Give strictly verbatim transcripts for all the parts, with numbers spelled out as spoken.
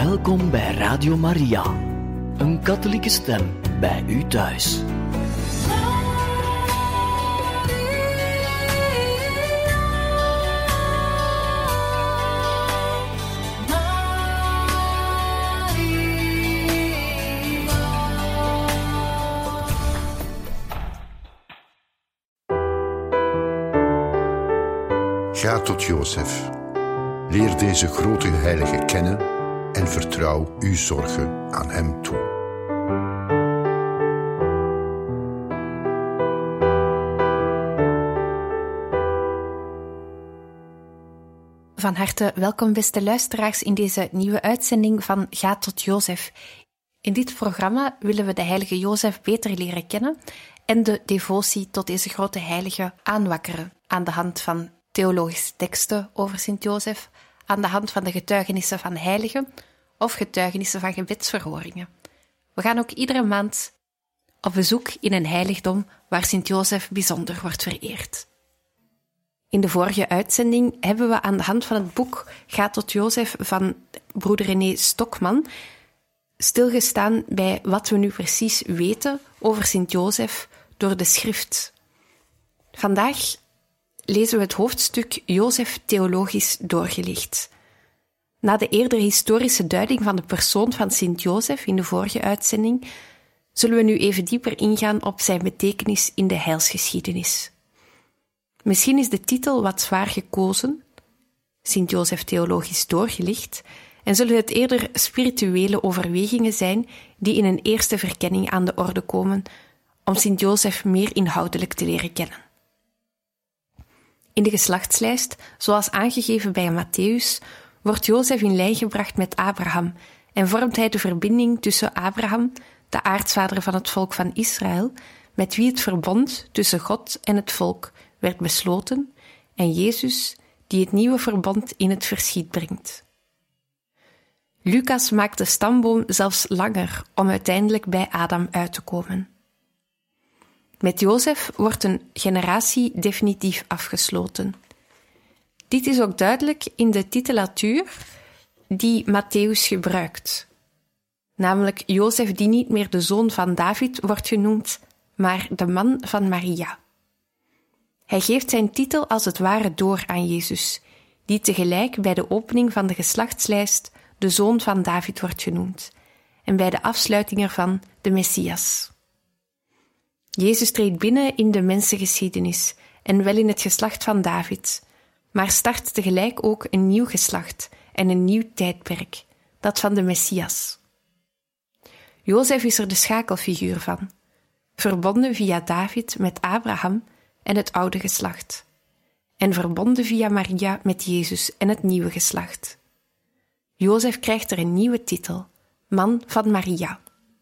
Welkom bij Radio Maria, een katholieke stem bij u thuis. Ga tot Jozef. Leer deze grote heilige kennen en vertrouw uw zorgen aan hem toe. Van harte welkom, beste luisteraars, in deze nieuwe uitzending van Ga tot Jozef. In dit programma willen we de heilige Jozef beter leren kennen en de devotie tot deze grote heilige aanwakkeren aan de hand van theologische teksten over Sint Jozef, aan de hand van de getuigenissen van heiligen of getuigenissen van gebedsverhoringen. We gaan ook iedere maand op bezoek in een heiligdom waar Sint Jozef bijzonder wordt vereerd. In de vorige uitzending hebben we aan de hand van het boek Ga tot Jozef van broeder René Stokman stilgestaan bij wat we nu precies weten over Sint Jozef door de schrift. Vandaag lezen we het hoofdstuk Jozef theologisch doorgelicht. Na de eerdere historische duiding van de persoon van Sint Jozef in de vorige uitzending, zullen we nu even dieper ingaan op zijn betekenis in de heilsgeschiedenis. Misschien is de titel wat zwaar gekozen, Sint Jozef theologisch doorgelicht, en zullen het eerder spirituele overwegingen zijn die in een eerste verkenning aan de orde komen om Sint Jozef meer inhoudelijk te leren kennen. In de geslachtslijst, zoals aangegeven bij Matthäus, wordt Jozef in lijn gebracht met Abraham en vormt hij de verbinding tussen Abraham, de aartsvader van het volk van Israël, met wie het verbond tussen God en het volk werd besloten, en Jezus, die het nieuwe verbond in het verschiet brengt. Lucas maakt de stamboom zelfs langer om uiteindelijk bij Adam uit te komen. Met Jozef wordt een generatie definitief afgesloten. Dit is ook duidelijk in de titulatuur die Matthäus gebruikt. Namelijk Jozef die niet meer de zoon van David wordt genoemd, maar de man van Maria. Hij geeft zijn titel als het ware door aan Jezus, die tegelijk bij de opening van de geslachtslijst de zoon van David wordt genoemd en bij de afsluiting ervan de Messias. Jezus treedt binnen in de mensengeschiedenis en wel in het geslacht van David, maar start tegelijk ook een nieuw geslacht en een nieuw tijdperk, dat van de Messias. Jozef is er de schakelfiguur van, verbonden via David met Abraham en het oude geslacht, en verbonden via Maria met Jezus en het nieuwe geslacht. Jozef krijgt er een nieuwe titel, man van Maria.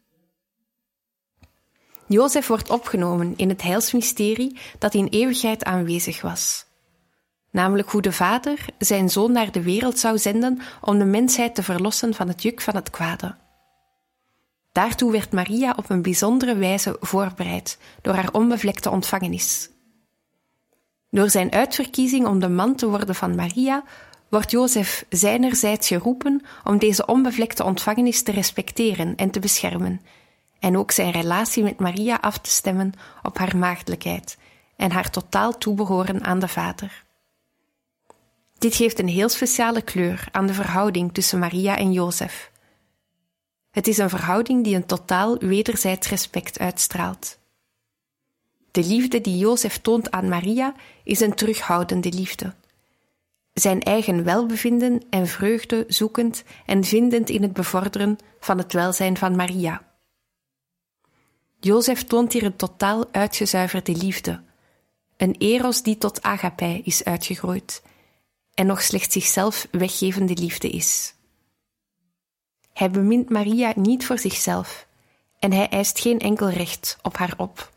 Jozef wordt opgenomen in het heilsmysterie dat in eeuwigheid aanwezig was. Namelijk hoe de Vader zijn Zoon naar de wereld zou zenden om de mensheid te verlossen van het juk van het kwade. Daartoe werd Maria op een bijzondere wijze voorbereid door haar onbevlekte ontvangenis. Door zijn uitverkiezing om de man te worden van Maria, wordt Jozef zijnerzijds geroepen om deze onbevlekte ontvangenis te respecteren en te beschermen, en ook zijn relatie met Maria af te stemmen op haar maagdelijkheid en haar totaal toebehoren aan de Vader. Dit geeft een heel speciale kleur aan de verhouding tussen Maria en Jozef. Het is een verhouding die een totaal wederzijds respect uitstraalt. De liefde die Jozef toont aan Maria is een terughoudende liefde. Zijn eigen welbevinden en vreugde zoekend en vindend in het bevorderen van het welzijn van Maria. Jozef toont hier een totaal uitgezuiverde liefde, een eros die tot agape is uitgegroeid en nog slechts zichzelf weggevende liefde is. Hij bemint Maria niet voor zichzelf en hij eist geen enkel recht op haar op.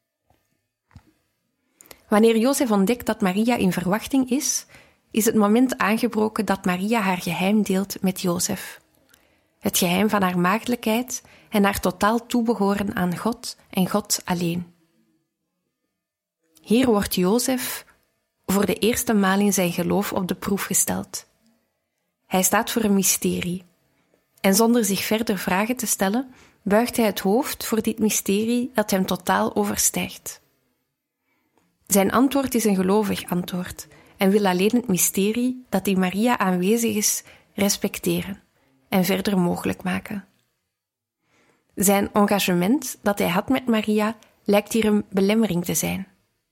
Wanneer Jozef ontdekt dat Maria in verwachting is, is het moment aangebroken dat Maria haar geheim deelt met Jozef. Het geheim van haar maagdelijkheid en haar totaal toebehoren aan God en God alleen. Hier wordt Jozef voor de eerste maal in zijn geloof op de proef gesteld. Hij staat voor een mysterie. En zonder zich verder vragen te stellen, buigt hij het hoofd voor dit mysterie dat hem totaal overstijgt. Zijn antwoord is een gelovig antwoord en wil alleen het mysterie dat in Maria aanwezig is respecteren en verder mogelijk maken. Zijn engagement dat hij had met Maria lijkt hier een belemmering te zijn.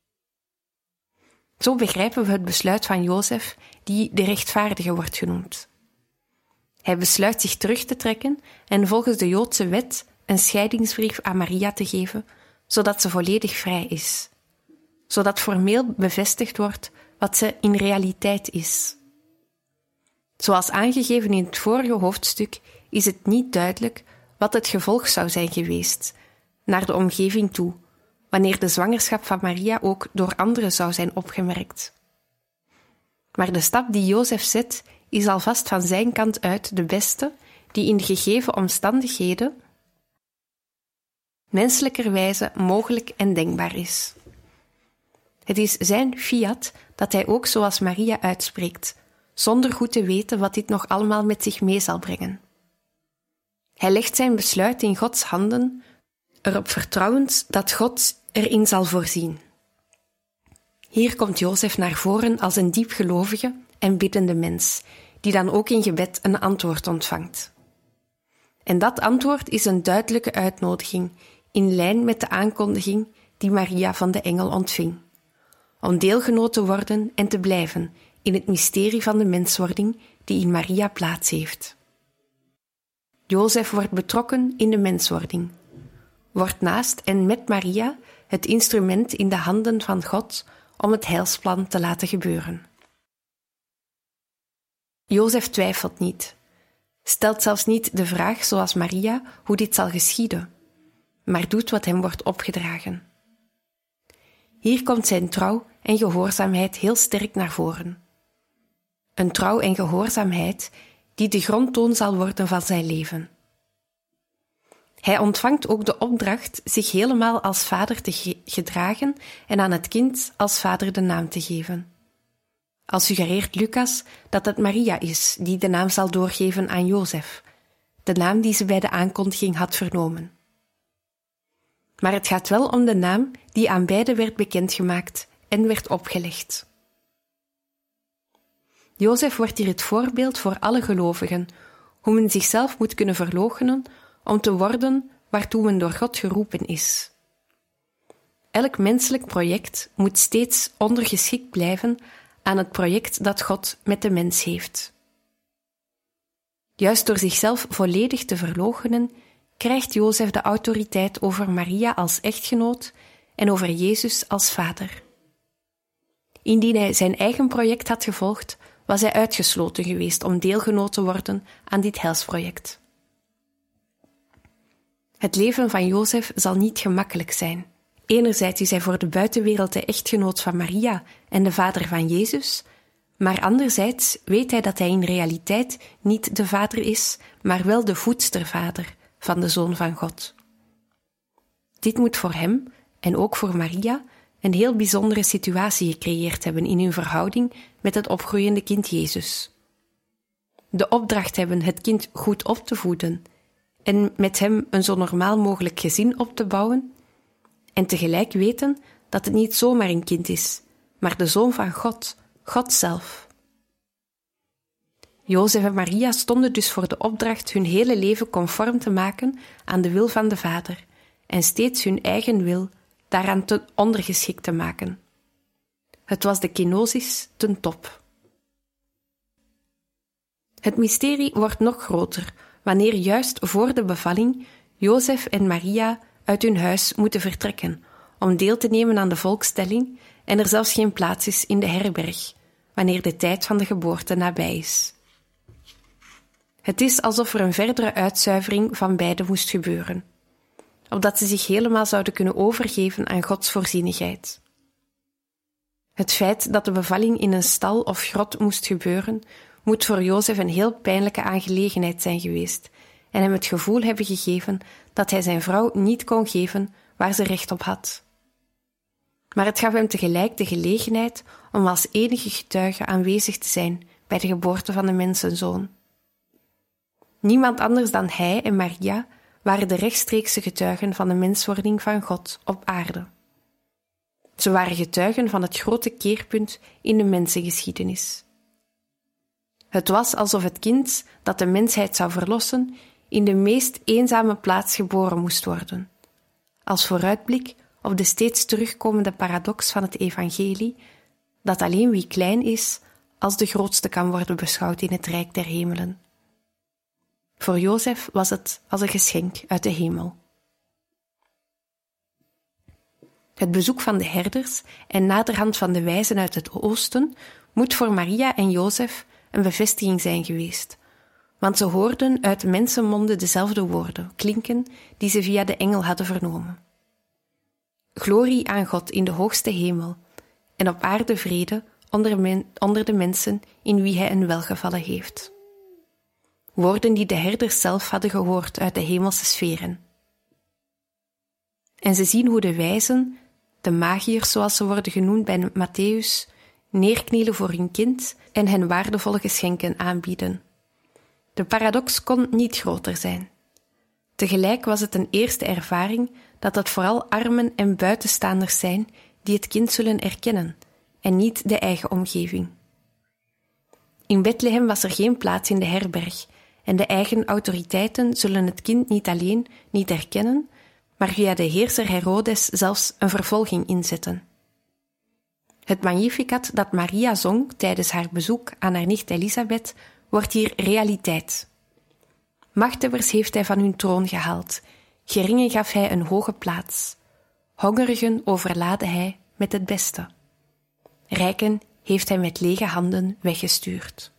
Zo begrijpen we het besluit van Jozef, die de rechtvaardige wordt genoemd. Hij besluit zich terug te trekken en volgens de Joodse wet een scheidingsbrief aan Maria te geven, zodat ze volledig vrij is. Zodat formeel bevestigd wordt wat ze in realiteit is. Zoals aangegeven in het vorige hoofdstuk is het niet duidelijk wat het gevolg zou zijn geweest, naar de omgeving toe, wanneer de zwangerschap van Maria ook door anderen zou zijn opgemerkt. Maar de stap die Jozef zet, is alvast van zijn kant uit de beste die in de gegeven omstandigheden menselijkerwijze mogelijk en denkbaar is. Het is zijn fiat dat hij ook zoals Maria uitspreekt, zonder goed te weten wat dit nog allemaal met zich mee zal brengen. Hij legt zijn besluit in Gods handen, erop vertrouwend dat God erin zal voorzien. Hier komt Jozef naar voren als een diepgelovige en biddende mens, die dan ook in gebed een antwoord ontvangt. En dat antwoord is een duidelijke uitnodiging, in lijn met de aankondiging die Maria van de engel ontving, om deelgenoot te worden en te blijven in het mysterie van de menswording die in Maria plaats heeft. Jozef wordt betrokken in de menswording, wordt naast en met Maria het instrument in de handen van God om het heilsplan te laten gebeuren. Jozef twijfelt niet, stelt zelfs niet de vraag zoals Maria hoe dit zal geschieden, maar doet wat hem wordt opgedragen. Hier komt zijn trouw en gehoorzaamheid heel sterk naar voren. Een trouw en gehoorzaamheid die de grondtoon zal worden van zijn leven. Hij ontvangt ook de opdracht zich helemaal als vader te ge- gedragen en aan het kind als vader de naam te geven. Al suggereert Lucas dat het Maria is die de naam zal doorgeven aan Jozef, de naam die ze bij de aankondiging had vernomen. Maar het gaat wel om de naam die aan beiden werd bekendgemaakt en werd opgelegd. Jozef wordt hier het voorbeeld voor alle gelovigen, hoe men zichzelf moet kunnen verloochenen om te worden waartoe men door God geroepen is. Elk menselijk project moet steeds ondergeschikt blijven aan het project dat God met de mens heeft. Juist door zichzelf volledig te verloochenen, krijgt Jozef de autoriteit over Maria als echtgenoot en over Jezus als vader. Indien hij zijn eigen project had gevolgd, was hij uitgesloten geweest om deelgenoot te worden aan dit heilsproject. Het leven van Jozef zal niet gemakkelijk zijn. Enerzijds is hij voor de buitenwereld de echtgenoot van Maria en de vader van Jezus, maar anderzijds weet hij dat hij in realiteit niet de vader is, maar wel de voedstervader van de Zoon van God. Dit moet voor hem, en ook voor Maria, een heel bijzondere situatie gecreëerd hebben in hun verhouding met het opgroeiende kind Jezus. De opdracht hebben het kind goed op te voeden en met hem een zo normaal mogelijk gezin op te bouwen, en tegelijk weten dat het niet zomaar een kind is, maar de Zoon van God, God zelf. Jozef en Maria stonden dus voor de opdracht hun hele leven conform te maken aan de wil van de Vader en steeds hun eigen wil daaraan te ondergeschikt te maken. Het was de kenosis ten top. Het mysterie wordt nog groter wanneer juist voor de bevalling Jozef en Maria uit hun huis moeten vertrekken om deel te nemen aan de volkstelling en er zelfs geen plaats is in de herberg, wanneer de tijd van de geboorte nabij is. Het is alsof er een verdere uitzuivering van beiden moest gebeuren, opdat ze zich helemaal zouden kunnen overgeven aan Gods voorzienigheid. Het feit dat de bevalling in een stal of grot moest gebeuren, moet voor Jozef een heel pijnlijke aangelegenheid zijn geweest en hem het gevoel hebben gegeven dat hij zijn vrouw niet kon geven waar ze recht op had. Maar het gaf hem tegelijk de gelegenheid om als enige getuige aanwezig te zijn bij de geboorte van de mensenzoon. Niemand anders dan hij en Maria waren de rechtstreekse getuigen van de menswording van God op aarde. Ze waren getuigen van het grote keerpunt in de mensengeschiedenis. Het was alsof het kind dat de mensheid zou verlossen in de meest eenzame plaats geboren moest worden. Als vooruitblik op de steeds terugkomende paradox van het evangelie, dat alleen wie klein is, als de grootste kan worden beschouwd in het rijk der hemelen. Voor Jozef was het als een geschenk uit de hemel. Het bezoek van de herders en naderhand van de wijzen uit het oosten moet voor Maria en Jozef een bevestiging zijn geweest, want ze hoorden uit de mensenmonden dezelfde woorden klinken die ze via de engel hadden vernomen. Glorie aan God in de hoogste hemel en op aarde vrede onder, men, onder de mensen in wie hij een welgevallen heeft. Woorden die de herders zelf hadden gehoord uit de hemelse sferen. En ze zien hoe de wijzen, de magiërs zoals ze worden genoemd bij Mattheüs, neerknielen voor hun kind en hen waardevolle geschenken aanbieden. De paradox kon niet groter zijn. Tegelijk was het een eerste ervaring dat het vooral armen en buitenstaanders zijn die het kind zullen erkennen, en niet de eigen omgeving. In Bethlehem was er geen plaats in de herberg, en de eigen autoriteiten zullen het kind niet alleen niet erkennen, maar via de heerser Herodes zelfs een vervolging inzetten. Het Magnificat dat Maria zong tijdens haar bezoek aan haar nicht Elisabeth wordt hier realiteit. Machthebbers heeft hij van hun troon gehaald, geringen gaf hij een hoge plaats, hongerigen overlaadde hij met het beste. Rijken heeft hij met lege handen weggestuurd.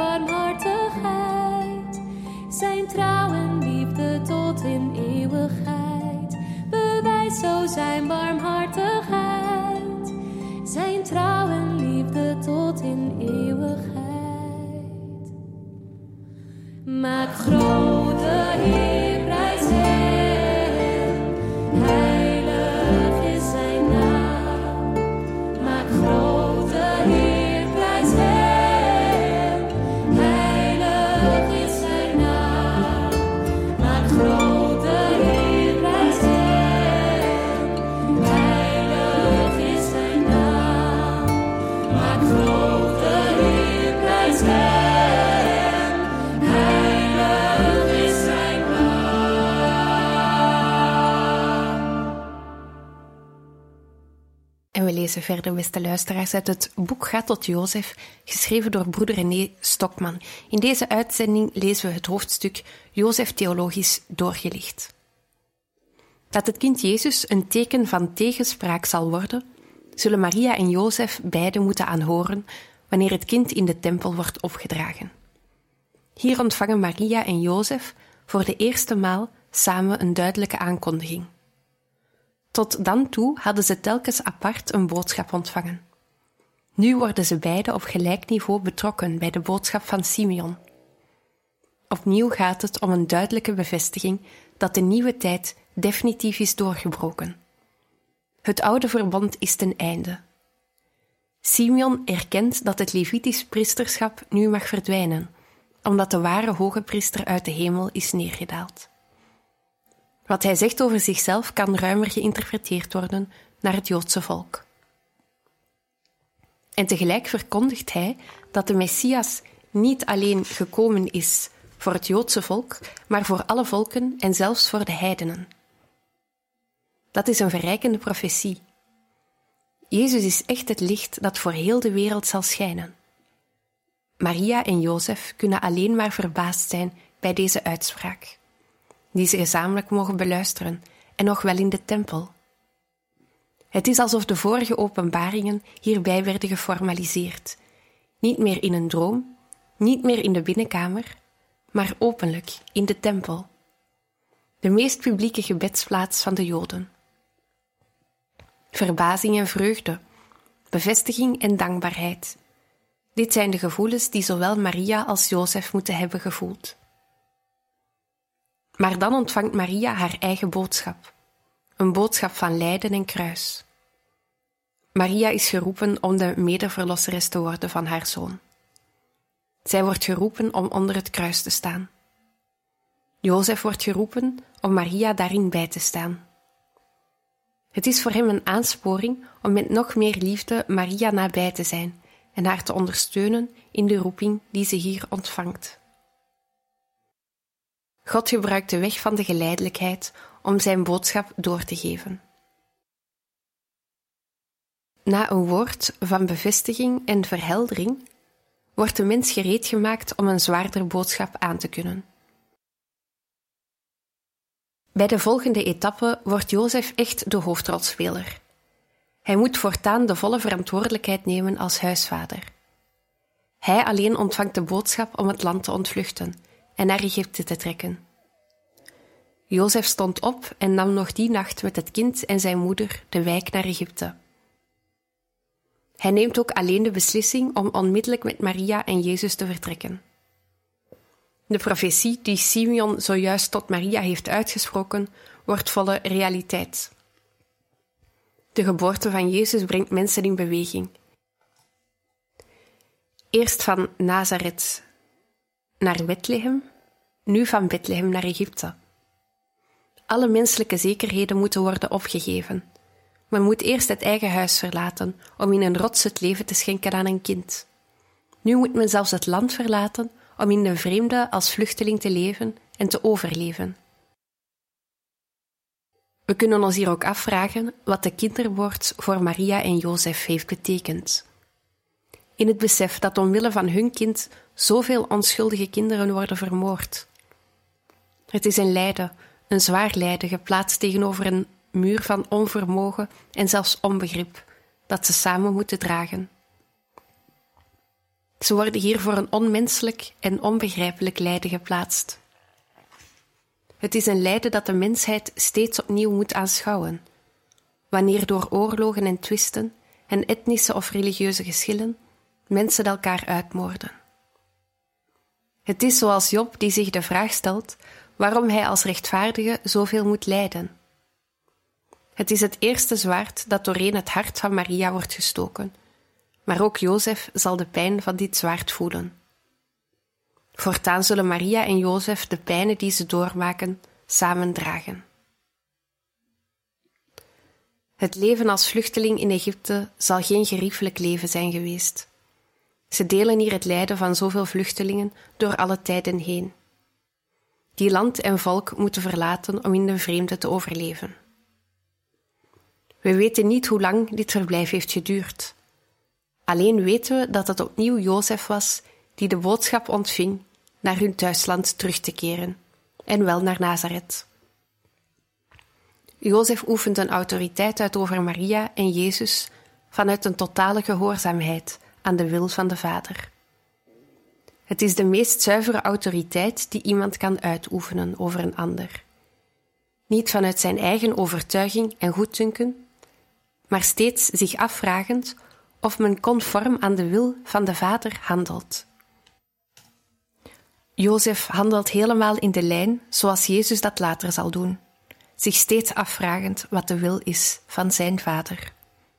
Zijn trouw en liefde tot in eeuwigheid. zo zijn barmhartigheid, zijn trouw en liefde tot in eeuwigheid. Maak groot de Heer, prijs hem, heilig is zijn naam. Maak groot de Heer, prijs hem, heilig is zijn naam. Maak groot de Heer, prijs hem, heilig is zijn naam. Maak groot de Heer, prijs hem. En we lezen verder, beste luisteraars, uit het boek Ga tot Jozef, geschreven door broeder René Stokman. In deze uitzending lezen we het hoofdstuk Jozef theologisch doorgelicht. Dat het kind Jezus een teken van tegenspraak zal worden, zullen Maria en Jozef beiden moeten aanhoren wanneer het kind in de tempel wordt opgedragen. Hier ontvangen Maria en Jozef voor de eerste maal samen een duidelijke aankondiging. Tot dan toe hadden ze telkens apart een boodschap ontvangen. Nu worden ze beiden op gelijk niveau betrokken bij de boodschap van Simeon. Opnieuw gaat het om een duidelijke bevestiging dat de nieuwe tijd definitief is doorgebroken. Het oude verbond is ten einde. Simeon erkent dat het Levitisch priesterschap nu mag verdwijnen, omdat de ware hoge priester uit de hemel is neergedaald. Wat hij zegt over zichzelf kan ruimer geïnterpreteerd worden naar het Joodse volk. En tegelijk verkondigt hij dat de Messias niet alleen gekomen is voor het Joodse volk, maar voor alle volken en zelfs voor de heidenen. Dat is een verrijkende profetie. Jezus is echt het licht dat voor heel de wereld zal schijnen. Maria en Jozef kunnen alleen maar verbaasd zijn bij deze uitspraak, die ze gezamenlijk mogen beluisteren, en nog wel in de tempel. Het is alsof de vorige openbaringen hierbij werden geformaliseerd. Niet meer in een droom, niet meer in de binnenkamer, maar openlijk in de tempel. De meest publieke gebedsplaats van de Joden. Verbazing en vreugde, bevestiging en dankbaarheid. Dit zijn de gevoelens die zowel Maria als Jozef moeten hebben gevoeld. Maar dan ontvangt Maria haar eigen boodschap. Een boodschap van lijden en kruis. Maria is geroepen om de medeverlosseres te worden van haar zoon. Zij wordt geroepen om onder het kruis te staan. Jozef wordt geroepen om Maria daarin bij te staan. Het is voor hem een aansporing om met nog meer liefde Maria nabij te zijn en haar te ondersteunen in de roeping die ze hier ontvangt. God gebruikt de weg van de geleidelijkheid om zijn boodschap door te geven. Na een woord van bevestiging en verheldering wordt de mens gereed gemaakt om een zwaarder boodschap aan te kunnen. Bij de volgende etappe wordt Jozef echt de hoofdrolspeler. Hij moet voortaan de volle verantwoordelijkheid nemen als huisvader. Hij alleen ontvangt de boodschap om het land te ontvluchten en naar Egypte te trekken. Jozef stond op en nam nog die nacht met het kind en zijn moeder de wijk naar Egypte. Hij neemt ook alleen de beslissing om onmiddellijk met Maria en Jezus te vertrekken. De profetie die Simeon zojuist tot Maria heeft uitgesproken, wordt volle realiteit. De geboorte van Jezus brengt mensen in beweging. Eerst van Nazareth naar Bethlehem, nu van Bethlehem naar Egypte. Alle menselijke zekerheden moeten worden opgegeven. Men moet eerst het eigen huis verlaten om in een rots het leven te schenken aan een kind. Nu moet men zelfs het land verlaten om in de vreemde als vluchteling te leven en te overleven. We kunnen ons hier ook afvragen wat de kindermoord voor Maria en Jozef heeft betekend. In het besef dat omwille van hun kind zoveel onschuldige kinderen worden vermoord. Het is een lijden, een zwaar lijden, geplaatst tegenover een muur van onvermogen en zelfs onbegrip, dat ze samen moeten dragen. Ze worden hier voor een onmenselijk en onbegrijpelijk lijden geplaatst. Het is een lijden dat de mensheid steeds opnieuw moet aanschouwen, wanneer door oorlogen en twisten en etnische of religieuze geschillen mensen elkaar uitmoorden. Het is zoals Job die zich de vraag stelt waarom hij als rechtvaardige zoveel moet lijden. Het is het eerste zwaard dat doorheen het hart van Maria wordt gestoken, maar ook Jozef zal de pijn van dit zwaard voelen. Voortaan zullen Maria en Jozef de pijnen die ze doormaken samen dragen. Het leven als vluchteling in Egypte zal geen geriefelijk leven zijn geweest. Ze delen hier het lijden van zoveel vluchtelingen door alle tijden heen, die land en volk moeten verlaten om in de vreemde te overleven. We weten niet hoe lang dit verblijf heeft geduurd. Alleen weten we dat het opnieuw Jozef was die de boodschap ontving naar hun thuisland terug te keren, en wel naar Nazareth. Jozef oefent een autoriteit uit over Maria en Jezus vanuit een totale gehoorzaamheid aan de wil van de Vader. Het is de meest zuivere autoriteit die iemand kan uitoefenen over een ander. Niet vanuit zijn eigen overtuiging en goeddunken, maar steeds zich afvragend of men conform aan de wil van de Vader handelt. Jozef handelt helemaal in de lijn zoals Jezus dat later zal doen, zich steeds afvragend wat de wil is van zijn Vader.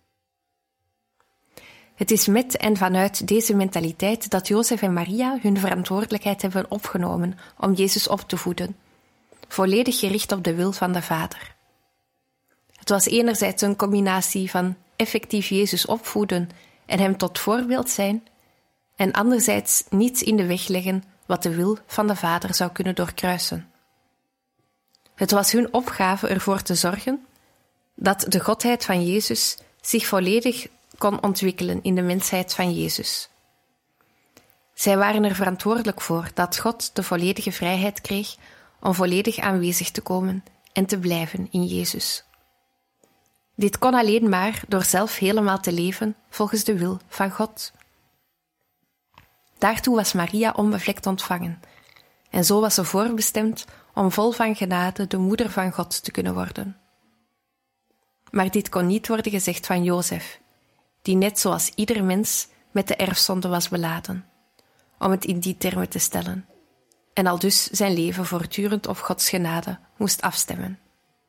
Het is met en vanuit deze mentaliteit dat Jozef en Maria hun verantwoordelijkheid hebben opgenomen om Jezus op te voeden, volledig gericht op de wil van de Vader. Het was enerzijds een combinatie van effectief Jezus opvoeden en hem tot voorbeeld zijn, en anderzijds niets in de weg leggen wat de wil van de Vader zou kunnen doorkruisen. Het was hun opgave ervoor te zorgen dat de godheid van Jezus zich volledig kon ontwikkelen in de mensheid van Jezus. Zij waren er verantwoordelijk voor dat God de volledige vrijheid kreeg om volledig aanwezig te komen en te blijven in Jezus. Dit kon alleen maar door zelf helemaal te leven volgens de wil van God. Daartoe was Maria onbevlekt ontvangen, en zo was ze voorbestemd om vol van genade de moeder van God te kunnen worden. Maar dit kon niet worden gezegd van Jozef, die net zoals ieder mens met de erfzonde was beladen, om het in die termen te stellen, en aldus zijn leven voortdurend op Gods genade moest afstemmen.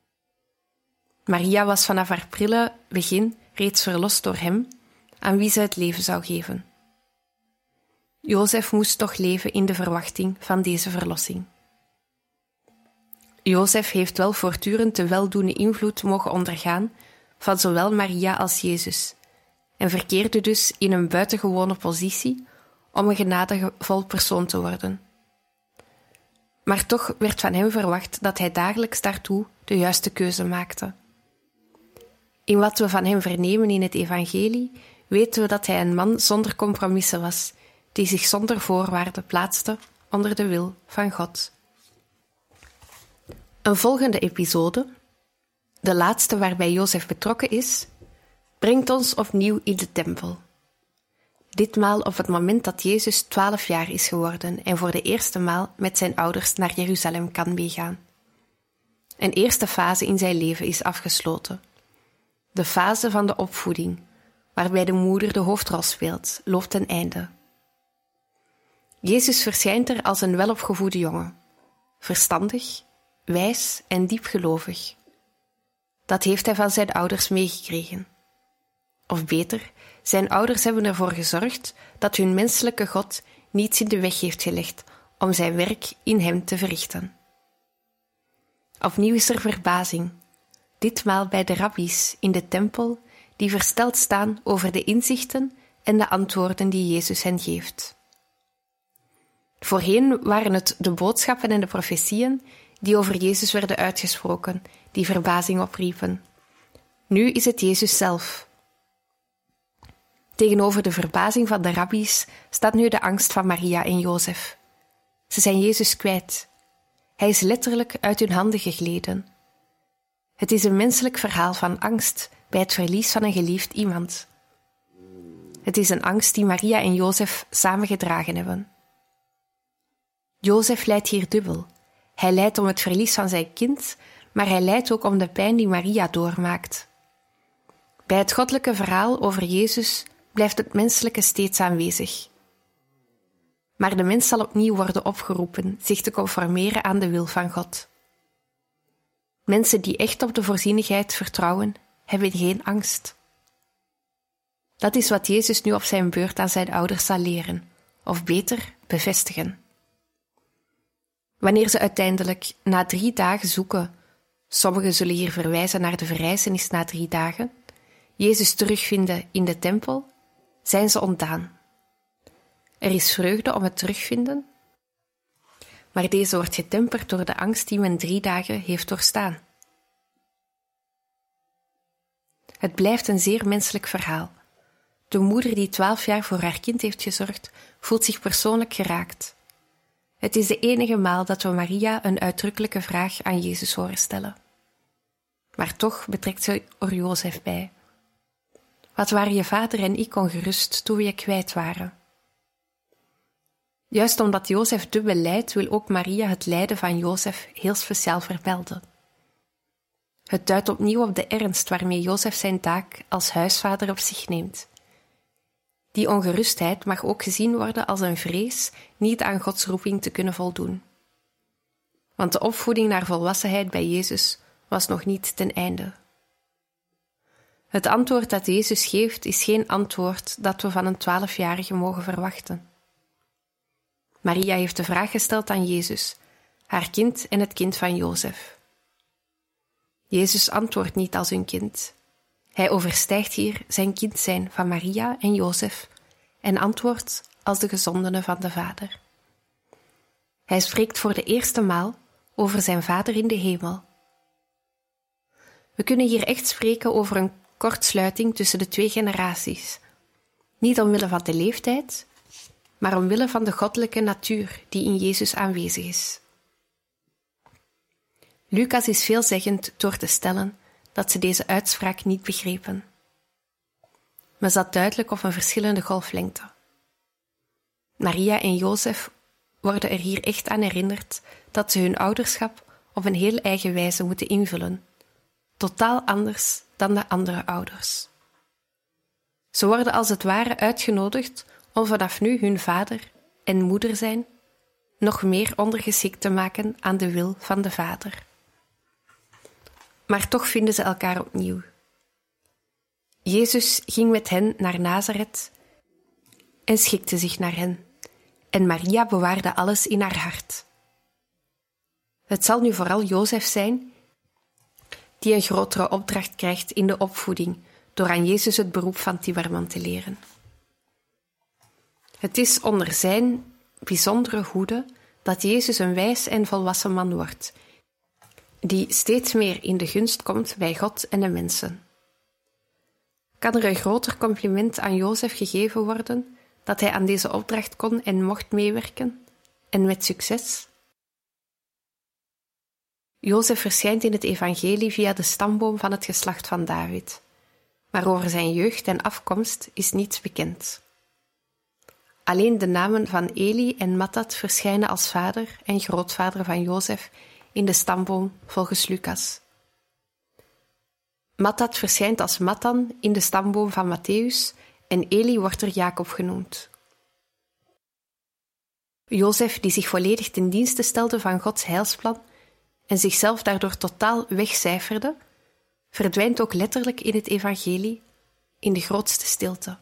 Maria was vanaf haar prille begin reeds verlost door hem, aan wie ze het leven zou geven. Jozef moest toch leven in de verwachting van deze verlossing. Jozef heeft wel voortdurend de weldoende invloed mogen ondergaan van zowel Maria als Jezus, en verkeerde dus in een buitengewone positie om een genadevol persoon te worden. Maar toch werd van hem verwacht dat hij dagelijks daartoe de juiste keuze maakte. In wat we van hem vernemen in het evangelie, weten we dat hij een man zonder compromissen was, die zich zonder voorwaarden plaatste onder de wil van God. Een volgende episode, de laatste waarbij Jozef betrokken is, brengt ons opnieuw in de tempel. Ditmaal op het moment dat Jezus twaalf jaar is geworden en voor de eerste maal met zijn ouders naar Jeruzalem kan meegaan. Een eerste fase in zijn leven is afgesloten. De fase van de opvoeding, waarbij de moeder de hoofdrol speelt, loopt ten einde. Jezus verschijnt er als een welopgevoede jongen, verstandig, wijs en diepgelovig. Dat heeft hij van zijn ouders meegekregen. Of beter, zijn ouders hebben ervoor gezorgd dat hun menselijke God niets in de weg heeft gelegd om zijn werk in hem te verrichten. Opnieuw is er verbazing, ditmaal bij de rabbies in de tempel die versteld staan over de inzichten en de antwoorden die Jezus hen geeft. Voorheen waren het de boodschappen en de profetieën die over Jezus werden uitgesproken, die verbazing opriepen. Nu is het Jezus zelf. Tegenover de verbazing van de rabbies staat nu de angst van Maria en Jozef. Ze zijn Jezus kwijt. Hij is letterlijk uit hun handen gegleden. Het is een menselijk verhaal van angst bij het verlies van een geliefd iemand. Het is een angst die Maria en Jozef samen gedragen hebben. Jozef lijdt hier dubbel. Hij lijdt om het verlies van zijn kind, maar hij lijdt ook om de pijn die Maria doormaakt. Bij het goddelijke verhaal over Jezus blijft het menselijke steeds aanwezig. Maar de mens zal opnieuw worden opgeroepen zich te conformeren aan de wil van God. Mensen die echt op de voorzienigheid vertrouwen, hebben geen angst. Dat is wat Jezus nu op zijn beurt aan zijn ouders zal leren, of beter bevestigen. Wanneer ze uiteindelijk na drie dagen zoeken, sommigen zullen hier verwijzen naar de verrijzenis na drie dagen, Jezus terugvinden in de tempel, zijn ze ontdaan. Er is vreugde om het terugvinden, maar deze wordt getemperd door de angst die men drie dagen heeft doorstaan. Het blijft een zeer menselijk verhaal. De moeder die twaalf jaar voor haar kind heeft gezorgd, voelt zich persoonlijk geraakt. Het is de enige maal dat we Maria een uitdrukkelijke vraag aan Jezus horen stellen. Maar toch betrekt ze er Jozef bij. Wat waren je vader en ik ongerust toen we je kwijt waren? Juist omdat Jozef dubbel lijdt, wil ook Maria het lijden van Jozef heel speciaal vermelden. Het duidt opnieuw op de ernst waarmee Jozef zijn taak als huisvader op zich neemt. Die ongerustheid mag ook gezien worden als een vrees niet aan Gods roeping te kunnen voldoen. Want de opvoeding naar volwassenheid bij Jezus was nog niet ten einde. Het antwoord dat Jezus geeft is geen antwoord dat we van een twaalfjarige mogen verwachten. Maria heeft de vraag gesteld aan Jezus, haar kind en het kind van Jozef. Jezus antwoordt niet als hun kind. Hij overstijgt hier zijn kind zijn van Maria en Jozef en antwoordt als de gezondene van de Vader. Hij spreekt voor de eerste maal over zijn Vader in de hemel. We kunnen hier echt spreken over een kortsluiting tussen de twee generaties. Niet omwille van de leeftijd, maar omwille van de goddelijke natuur die in Jezus aanwezig is. Lucas is veelzeggend door te stellen dat ze deze uitspraak niet begrepen. Men zat duidelijk op een verschillende golflengte. Maria en Jozef worden er hier echt aan herinnerd dat ze hun ouderschap op een heel eigen wijze moeten invullen, totaal anders dan de andere ouders. Ze worden als het ware uitgenodigd om vanaf nu hun vader en moeder zijn nog meer ondergeschikt te maken aan de wil van de Vader. Maar toch vinden ze elkaar opnieuw. Jezus ging met hen naar Nazareth en schikte zich naar hen, en Maria bewaarde alles in haar hart. Het zal nu vooral Jozef zijn die een grotere opdracht krijgt in de opvoeding door aan Jezus het beroep van timmerman te leren. Het is onder zijn bijzondere hoede dat Jezus een wijs en volwassen man wordt, die steeds meer in de gunst komt bij God en de mensen. Kan er een groter compliment aan Jozef gegeven worden dat hij aan deze opdracht kon en mocht meewerken, en met succes? Jozef verschijnt in het evangelie via de stamboom van het geslacht van David, maar over zijn jeugd en afkomst is niets bekend. Alleen de namen van Eli en Mattat verschijnen als vader en grootvader van Jozef in de stamboom volgens Lucas. Mattat verschijnt als Mattan in de stamboom van Mattheüs en Eli wordt er Jacob genoemd. Jozef, die zich volledig ten dienste stelde van Gods heilsplan en zichzelf daardoor totaal wegcijferde, verdwijnt ook letterlijk in het evangelie in de grootste stilte.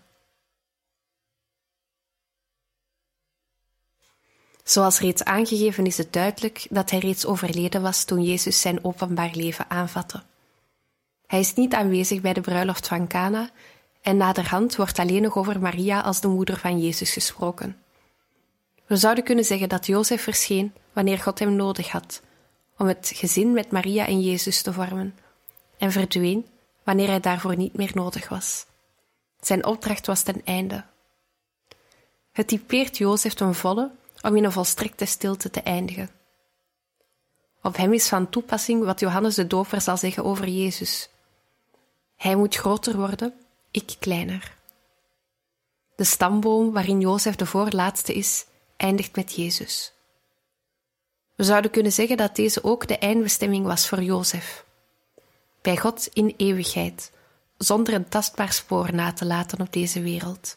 Zoals reeds aangegeven is het duidelijk dat hij reeds overleden was toen Jezus zijn openbaar leven aanvatte. Hij is niet aanwezig bij de bruiloft van Cana en naderhand wordt alleen nog over Maria als de moeder van Jezus gesproken. We zouden kunnen zeggen dat Jozef verscheen wanneer God hem nodig had, om het gezin met Maria en Jezus te vormen, en verdween wanneer hij daarvoor niet meer nodig was. Zijn opdracht was ten einde. Het typeert Jozef ten volle om in een volstrekte stilte te eindigen. Op hem is van toepassing wat Johannes de Doper zal zeggen over Jezus. Hij moet groter worden, ik kleiner. De stamboom waarin Jozef de voorlaatste is, eindigt met Jezus. We zouden kunnen zeggen dat deze ook de eindbestemming was voor Jozef. Bij God in eeuwigheid, zonder een tastbaar spoor na te laten op deze wereld.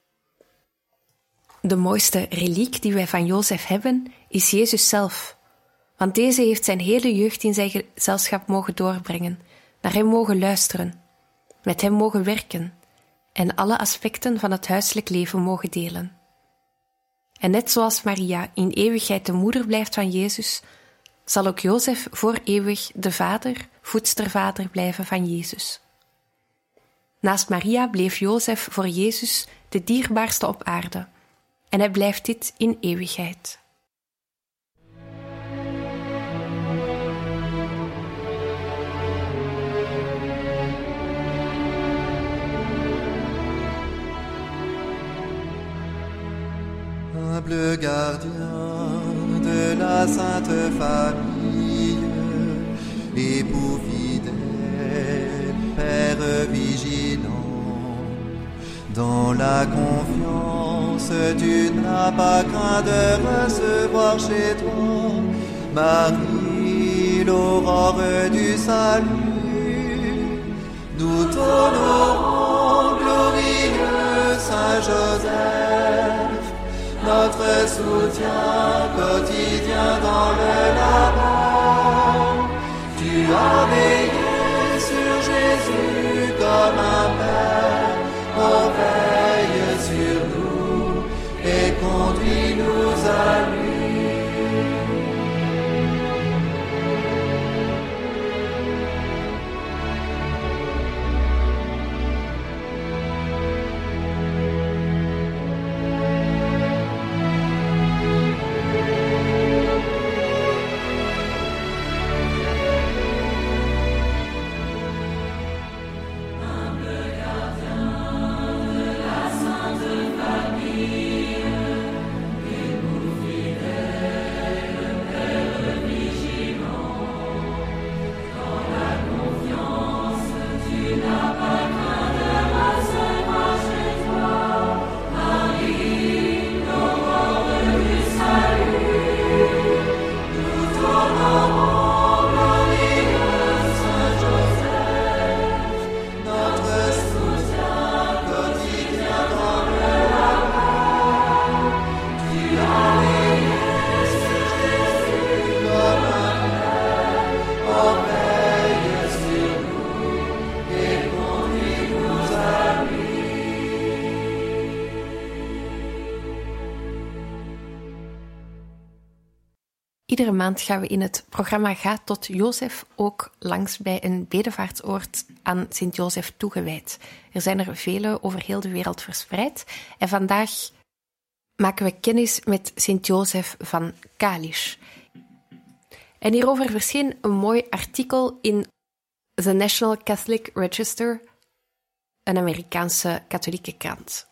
De mooiste reliek die wij van Jozef hebben, is Jezus zelf, want deze heeft zijn hele jeugd in zijn gezelschap mogen doorbrengen, naar hem mogen luisteren, met hem mogen werken en alle aspecten van het huiselijk leven mogen delen. En net zoals Maria in eeuwigheid de moeder blijft van Jezus, zal ook Jozef voor eeuwig de vader, voedstervader blijven van Jezus. Naast Maria bleef Jozef voor Jezus de dierbaarste op aarde, en hij blijft dit in eeuwigheid. Humble gardien de la Sainte Famille, époux fidèle, Père vigilant, dans la confiance tu n'as pas craint de recevoir chez toi Marie, l'aurore du salut. Nous t'honorons, glorieux Saint Joseph, notre soutien quotidien dans le labeur. Tu as veillé sur Jésus comme un père, oh veille sur nous et conduis-nous à lui. Iedere maand gaan we in het programma Ga tot Jozef ook langs bij een bedevaartsoord aan Sint-Jozef toegewijd. Er zijn er vele over heel de wereld verspreid. En vandaag maken we kennis met Sint-Jozef van Kalisz. En hierover verscheen een mooi artikel in The National Catholic Register, een Amerikaanse katholieke krant.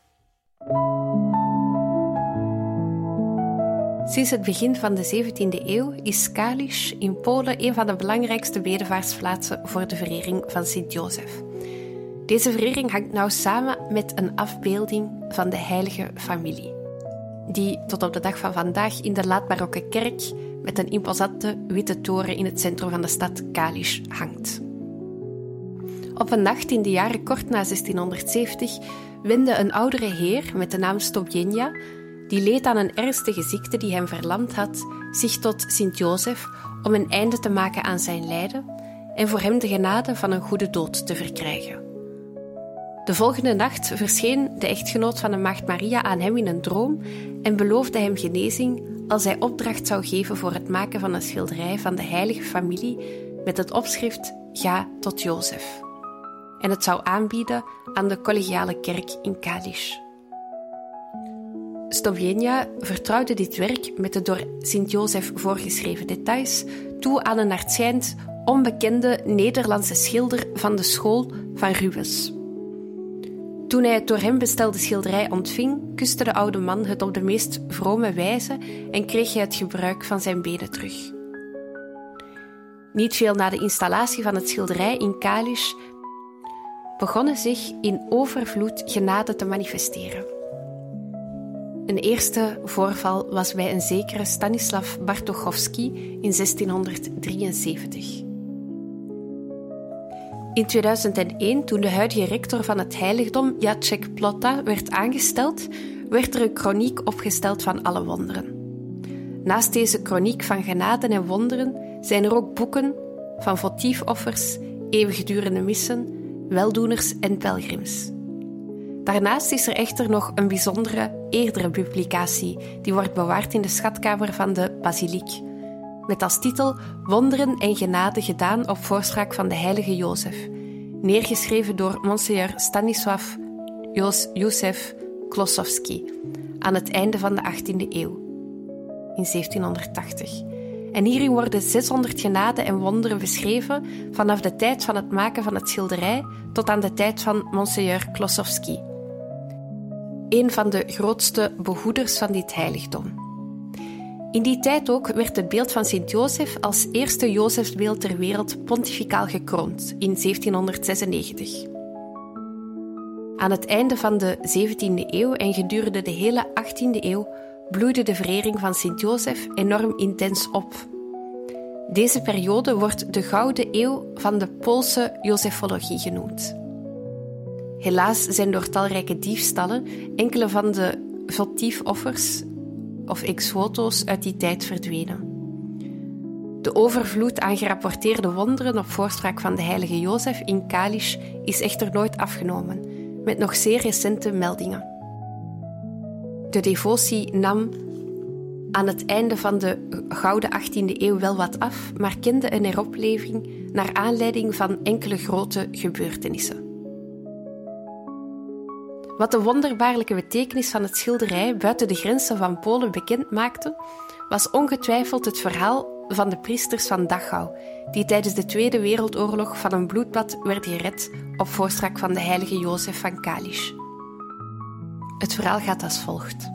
Sinds het begin van de zeventiende eeuw is Kalisz in Polen een van de belangrijkste bedevaartsplaatsen voor de verering van Sint-Jozef. Deze verering hangt nauw samen met een afbeelding van de heilige familie, die tot op de dag van vandaag in de laatbarokke kerk met een imposante witte toren in het centrum van de stad Kalisz hangt. Op een nacht in de jaren kort na zestienhonderdzeventig wendde een oudere heer met de naam Stobjenja, die leed aan een ernstige ziekte die hem verlamd had, zich tot Sint-Jozef om een einde te maken aan zijn lijden en voor hem de genade van een goede dood te verkrijgen. De volgende nacht verscheen de echtgenoot van de maagd Maria aan hem in een droom en beloofde hem genezing als hij opdracht zou geven voor het maken van een schilderij van de heilige familie met het opschrift Ga tot Jozef. En het zou aanbieden aan de collegiale kerk in Kalisz. Stobjenja vertrouwde dit werk met de door Sint-Jozef voorgeschreven details toe aan een naar het schijnt onbekende Nederlandse schilder van de school van Ruwes. Toen hij het door hem bestelde schilderij ontving, kuste de oude man het op de meest vrome wijze en kreeg hij het gebruik van zijn benen terug. Niet veel na de installatie van het schilderij in Kalisz begonnen zich in overvloed genade te manifesteren. Een eerste voorval was bij een zekere Stanislav Bartochowski in zestienhonderddrieënzeventig. In tweeduizend één, toen de huidige rector van het heiligdom, Jacek Plota, werd aangesteld, werd er een kroniek opgesteld van alle wonderen. Naast deze kroniek van genaden en wonderen zijn er ook boeken van votief-offers, eeuwigdurende missen, weldoeners en pelgrims. Daarnaast is er echter nog een bijzondere, eerdere publicatie die wordt bewaard in de schatkamer van de basiliek, met als titel Wonderen en genade gedaan op voorspraak van de heilige Jozef, neergeschreven door Monseigneur Stanisław Józef Klosowski aan het einde van de achttiende eeuw, in zeventienhonderdtachtig. En hierin worden zeshonderd genaden en wonderen beschreven vanaf de tijd van het maken van het schilderij tot aan de tijd van Monseigneur Klosowski, een van de grootste behoeders van dit heiligdom. In die tijd ook werd het beeld van Sint-Jozef als eerste Jozefsbeeld ter wereld pontificaal gekroond in zeventienhonderdzesennegentig. Aan het einde van de zeventiende eeuw en gedurende de hele achttiende eeuw bloeide de verering van Sint-Jozef enorm intens op. Deze periode wordt de Gouden Eeuw van de Poolse Jozefologie genoemd. Helaas zijn door talrijke diefstallen enkele van de votief-offers of ex-voto's uit die tijd verdwenen. De overvloed aan gerapporteerde wonderen op voorspraak van de heilige Jozef in Kalisz is echter nooit afgenomen, met nog zeer recente meldingen. De devotie nam aan het einde van de gouden achttiende eeuw wel wat af, maar kende een heropleving naar aanleiding van enkele grote gebeurtenissen. Wat de wonderbaarlijke betekenis van het schilderij buiten de grenzen van Polen bekend maakte, was ongetwijfeld het verhaal van de priesters van Dachau, die tijdens de Tweede Wereldoorlog van een bloedbad werden gered op voorspraak van de heilige Jozef van Kalisz. Het verhaal gaat als volgt.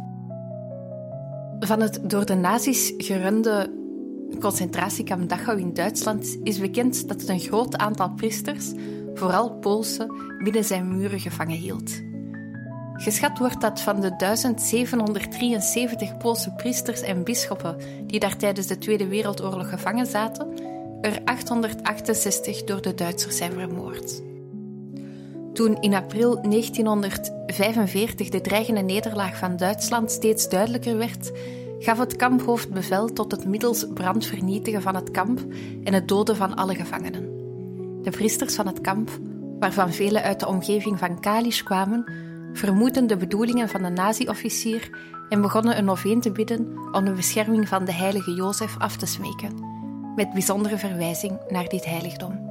Van het door de nazi's gerunde concentratiekamp Dachau in Duitsland is bekend dat het een groot aantal priesters, vooral Poolse, binnen zijn muren gevangen hield. Geschat wordt dat van de duizend zevenhonderddrieënzeventig Poolse priesters en bisschoppen die daar tijdens de Tweede Wereldoorlog gevangen zaten, er achthonderdachtenzestig door de Duitsers zijn vermoord. Toen in april negentienhonderdvijfenveertig de dreigende nederlaag van Duitsland steeds duidelijker werd, gaf het kamphoofd bevel tot het middels brand vernietigen van het kamp en het doden van alle gevangenen. De priesters van het kamp, waarvan velen uit de omgeving van Kalisz kwamen, vermoedden de bedoelingen van de nazi-officier en begonnen een noveen te bidden om de bescherming van de heilige Jozef af te smeken, met bijzondere verwijzing naar dit heiligdom.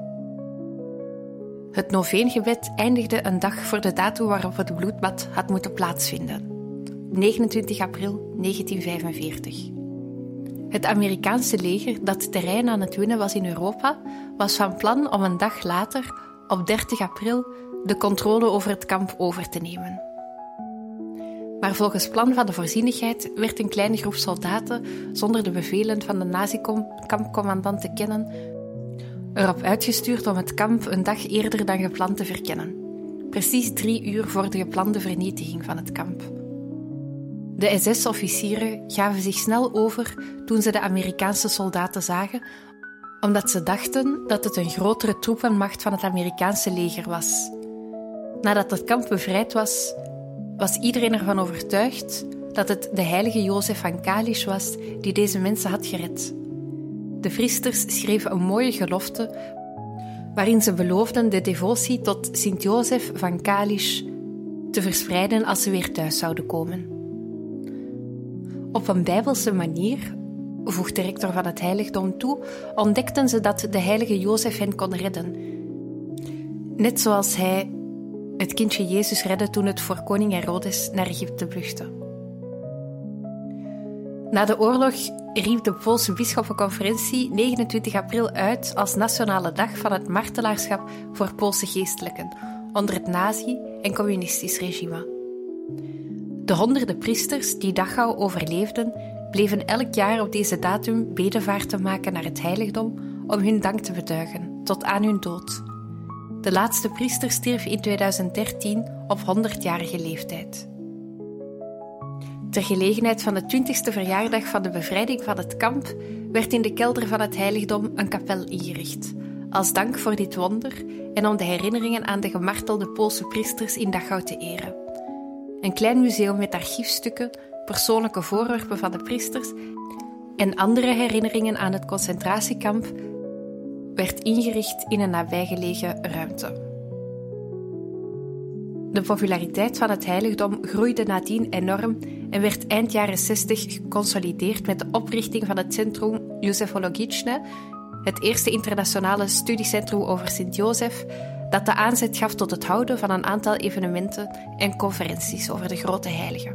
Het noveengebed eindigde een dag voor de datum waarop het bloedbad had moeten plaatsvinden, negenentwintig april negentienvijfenveertig. Het Amerikaanse leger, dat terrein aan het winnen was in Europa, was van plan om een dag later, op dertig april, de controle over het kamp over te nemen. Maar volgens plan van de voorzienigheid werd een kleine groep soldaten, zonder de bevelen van de nazi-kampcommandant te kennen, erop uitgestuurd om het kamp een dag eerder dan gepland te verkennen, precies drie uur voor de geplande vernietiging van het kamp. De S S-officieren gaven zich snel over toen ze de Amerikaanse soldaten zagen, omdat ze dachten dat het een grotere troepenmacht van het Amerikaanse leger was. Nadat het kamp bevrijd was, was iedereen ervan overtuigd dat het de heilige Jozef van Kalisz was die deze mensen had gered. De priesters schreven een mooie gelofte waarin ze beloofden de devotie tot Sint-Jozef van Kalisz te verspreiden als ze weer thuis zouden komen. Op een bijbelse manier, voegt de rector van het heiligdom toe, ontdekten ze dat de heilige Jozef hen kon redden. Net zoals hij het kindje Jezus redde toen het voor koning Herodes naar Egypte vluchtte. Na de oorlog riep de Poolse bisschoppenconferentie negenentwintig april uit als nationale dag van het martelaarschap voor Poolse geestelijken onder het nazi- en communistisch regime. De honderden priesters die Dachau overleefden, bleven elk jaar op deze datum bedevaart te maken naar het heiligdom om hun dank te betuigen, tot aan hun dood. De laatste priester stierf in tweeduizend dertien op honderdjarige leeftijd. Ter gelegenheid van de twintigste verjaardag van de bevrijding van het kamp werd in de kelder van het heiligdom een kapel ingericht, als dank voor dit wonder en om de herinneringen aan de gemartelde Poolse priesters in Dachau te eren. Een klein museum met archiefstukken, persoonlijke voorwerpen van de priesters en andere herinneringen aan het concentratiekamp werd ingericht in een nabijgelegen ruimte. De populariteit van het heiligdom groeide nadien enorm en werd eind jaren zestig geconsolideerd met de oprichting van het Centrum Józefologiczne, het eerste internationale studiecentrum over Sint-Jozef, dat de aanzet gaf tot het houden van een aantal evenementen en conferenties over de grote heilige.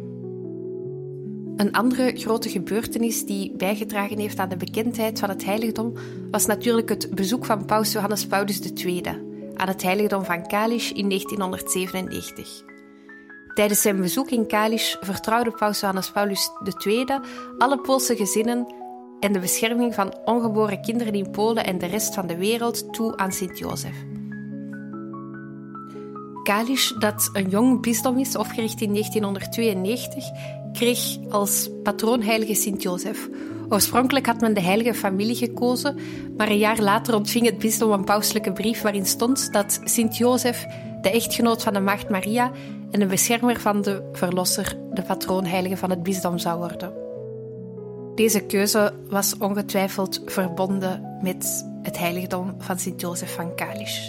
Een andere grote gebeurtenis die bijgedragen heeft aan de bekendheid van het heiligdom was natuurlijk het bezoek van paus Johannes Paulus de Tweede aan het heiligdom van Kalisz in negentienhonderdzevenennegentig. Tijdens zijn bezoek in Kalisz vertrouwde paus Johannes Paulus de Tweede alle Poolse gezinnen en de bescherming van ongeboren kinderen in Polen en de rest van de wereld toe aan Sint-Jozef. Kalisz, dat een jong bisdom is, opgericht in negentienhonderdtweeënnegentig, kreeg als patroonheilige Sint-Jozef. Oorspronkelijk had men de heilige familie gekozen, maar een jaar later ontving het bisdom een pauselijke brief waarin stond dat Sint-Jozef, de echtgenoot van de maagd Maria en de beschermer van de verlosser, de patroonheilige van het bisdom zou worden. Deze keuze was ongetwijfeld verbonden met het heiligdom van Sint-Jozef van Kalisz.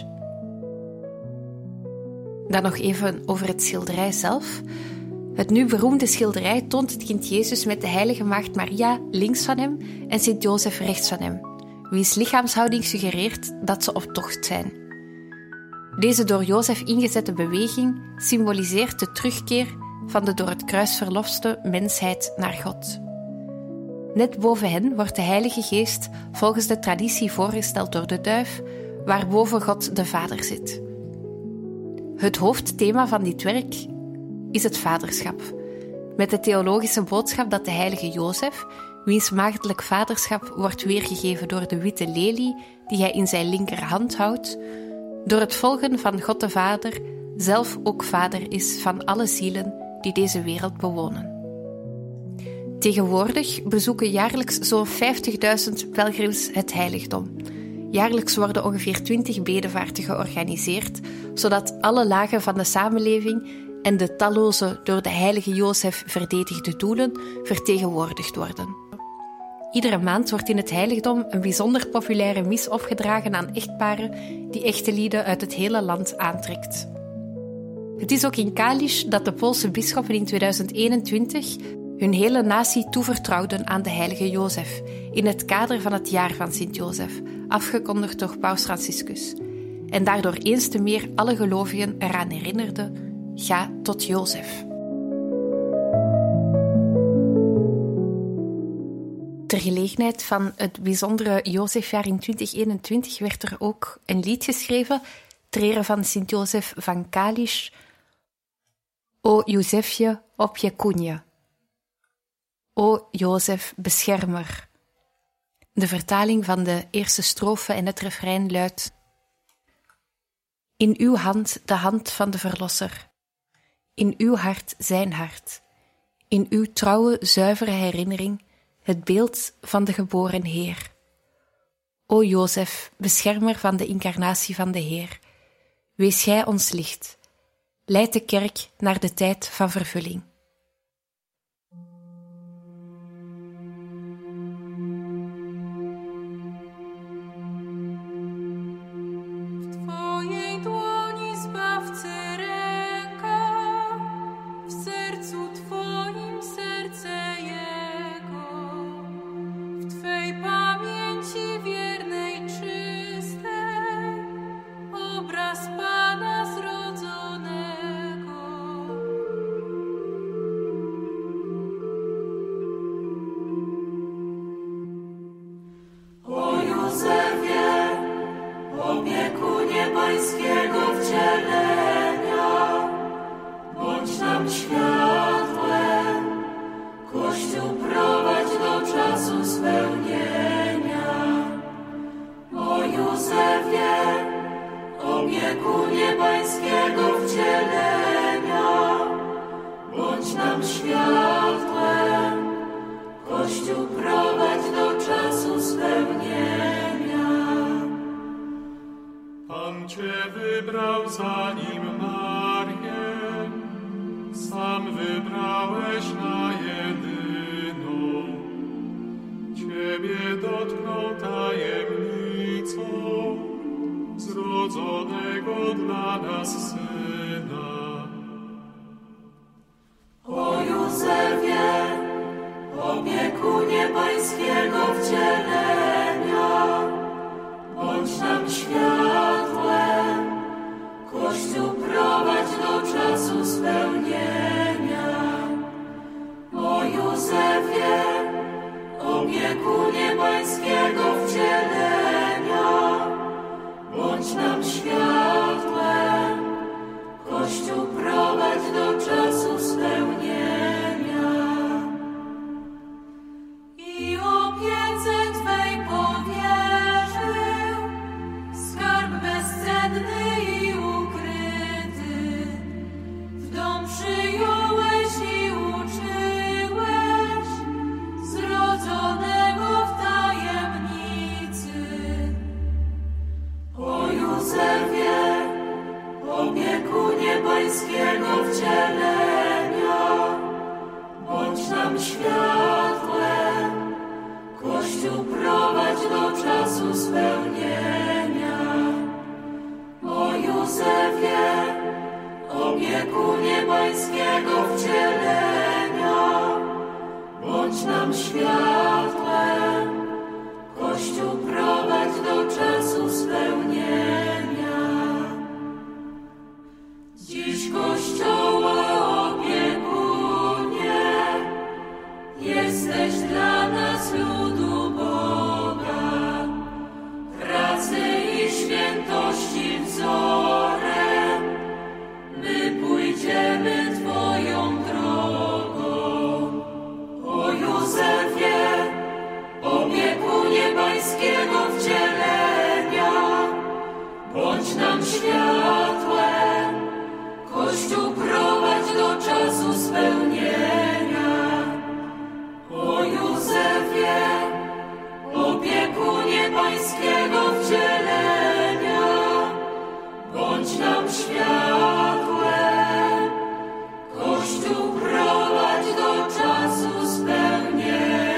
Dan nog even over het schilderij zelf. Het nu beroemde schilderij toont het kind Jezus met de heilige maagd Maria links van hem en Sint-Jozef rechts van hem, wiens lichaamshouding suggereert dat ze op tocht zijn. Deze door Jozef ingezette beweging symboliseert de terugkeer van de door het kruis verloste mensheid naar God. Net boven hen wordt de Heilige Geest volgens de traditie voorgesteld door de duif, waarboven God de Vader zit. Het hoofdthema van dit werk is het vaderschap, met de theologische boodschap dat de heilige Jozef, wiens maagdelijk vaderschap wordt weergegeven door de witte lelie die hij in zijn linkerhand houdt, door het volgen van God de Vader zelf ook vader is van alle zielen die deze wereld bewonen. Tegenwoordig bezoeken jaarlijks zo'n vijftigduizend pelgrims het heiligdom. Jaarlijks worden ongeveer twintig bedevaarten georganiseerd, zodat alle lagen van de samenleving en de talloze door de heilige Jozef verdedigde doelen vertegenwoordigd worden. Iedere maand wordt in het heiligdom een bijzonder populaire mis opgedragen aan echtparen die echtelieden uit het hele land aantrekt. Het is ook in Kalisz dat de Poolse bisschoppen in tweeduizend eenentwintig hun hele natie toevertrouwden aan de heilige Jozef, in het kader van het jaar van Sint-Jozef, afgekondigd door paus Franciscus, en daardoor eens te meer alle gelovigen eraan herinnerde: ga tot Jozef. Ter gelegenheid van het bijzondere Jozefjaar in twintig eenentwintig werd er ook een lied geschreven ter ere van Sint-Jozef van Kalisz, O Józefje opiekunje. O Jozef, beschermer. De vertaling van de eerste strofe en het refrein luidt: in uw hand de hand van de Verlosser, in uw hart zijn hart, in uw trouwe, zuivere herinnering het beeld van de geboren Heer. O Jozef, beschermer van de incarnatie van de Heer, wees gij ons licht, leid de kerk naar de tijd van vervulling. Pan Cię wybrał za nim Marię, sam wybrałeś na jedyną. Ciebie dotknął tajemnicą zrodzonego dla nas Syna. O Józefie, opiekunie pańskiego wcielenia, bądź nam światłem, Kościół prowadź do czasu spełnienia. O Józefie, opiekunie pańskiego wcielenia, bądź nam światłem, Kościół prowadź do czasu spełnienia. I opiece Twej powierzył skarb bezcenny i ukryty. W dom przyjąłeś i uczyłeś zrodzonego w tajemnicy. O Józefie, opiekunie pańskiego wcielenia, bądź nam światłem, Kościół prowadź do czasu spełnienia. O Józefie, opiekunie pańskiego wcielenia, bądź nam światłem, Kościół prowadź do czasu spełnienia. Dziś Kościoła opiekunie, jesteś dla nas ludu Boga, pracy i świętości wzorem, my pójdziemy Twoją drogą. O Józefie, opiekunie pańskiego wcielenia, bądź nam światłem, Kościół prowadź do czasu spełnienia. O Józefie, opiekunie pańskiego wcielenia, bądź nam światłem, Kościół prowadź do czasu spełnienia.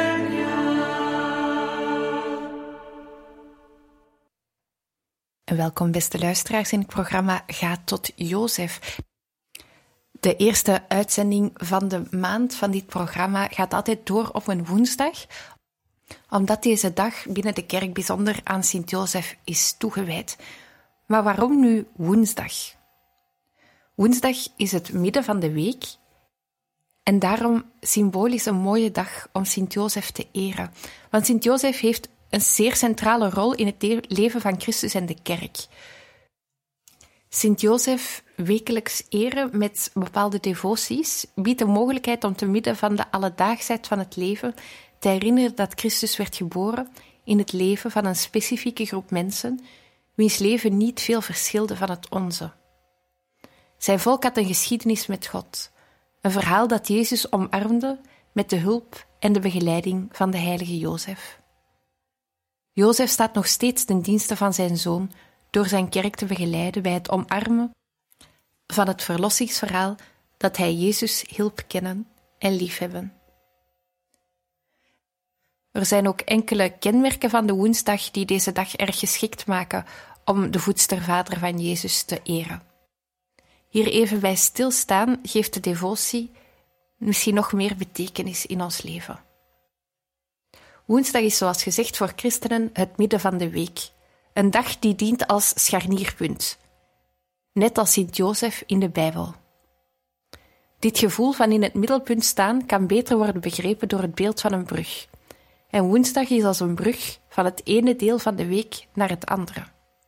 Welkom beste luisteraars in het programma Ga tot Jozef. De eerste uitzending van de maand van dit programma gaat altijd door op een woensdag, omdat deze dag binnen de kerk bijzonder aan Sint-Jozef is toegewijd. Maar waarom nu woensdag? Woensdag is het midden van de week en daarom symbolisch een mooie dag om Sint-Jozef te eren. Want Sint-Jozef heeft een zeer centrale rol in het leven van Christus en de kerk. Sint-Jozef wekelijks eren met bepaalde devoties biedt de mogelijkheid om te midden van de alledaagsheid van het leven te herinneren dat Christus werd geboren in het leven van een specifieke groep mensen, wiens leven niet veel verschilde van het onze. Zijn volk had een geschiedenis met God, een verhaal dat Jezus omarmde met de hulp en de begeleiding van de heilige Jozef. Jozef staat nog steeds ten dienste van zijn zoon door zijn kerk te begeleiden bij het omarmen van het verlossingsverhaal dat hij Jezus hielp kennen en liefhebben. Er zijn ook enkele kenmerken van de woensdag die deze dag erg geschikt maken om de voedstervader van Jezus te eren. Hier even bij stilstaan geeft de devotie misschien nog meer betekenis in ons leven. Woensdag is zoals gezegd voor christenen het midden van de week, een dag die dient als scharnierpunt, net als Sint-Jozef in de Bijbel. Dit gevoel van in het middelpunt staan kan beter worden begrepen door het beeld van een brug. En woensdag is als een brug van het ene deel van de week naar het andere.